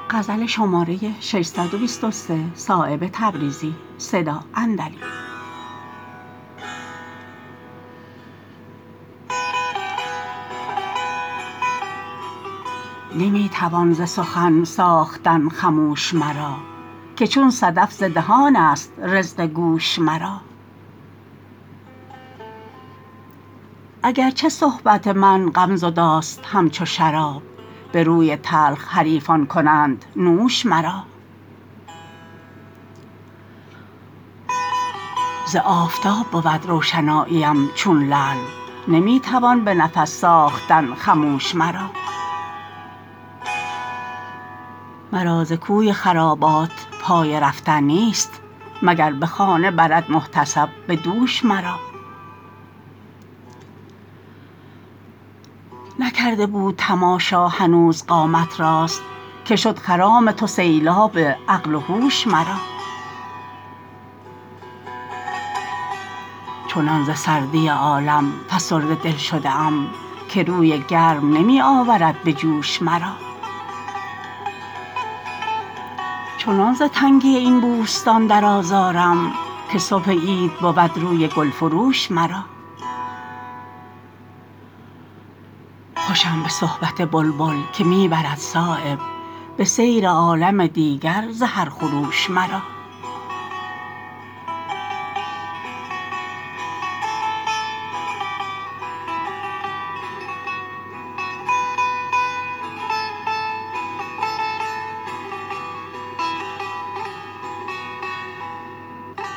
نمی توان ز سخن ساختن خموش مرا که چون صدف ز دهان است رزق گوش مرا اگر چه صحبت من غمزداست همچو شراب به روی تلخ حریفان کنند نوش مرا ز آفتاب بود روشناییم چون لعل نمی توان به نفس ساختن خموش مرا مرا ز کوی خرابات پای رفتن نیست مگر به خانه برد محتسب به دوش مرا نکرده بود تماشا هنوز قامت راست که شد خرام تو سیلاب عقل و هوش مرا چنان ز سردی عالم فسرده دل شده ام که روی گرم نمی آورد به جوش مرا چنان ز تنگی این بوستان در آزارم که صبح عید بود روی گلفروش مرا خوشم به صحبت بلبل که می برد صایب به سیر عالم دیگر ز هر خروش مرا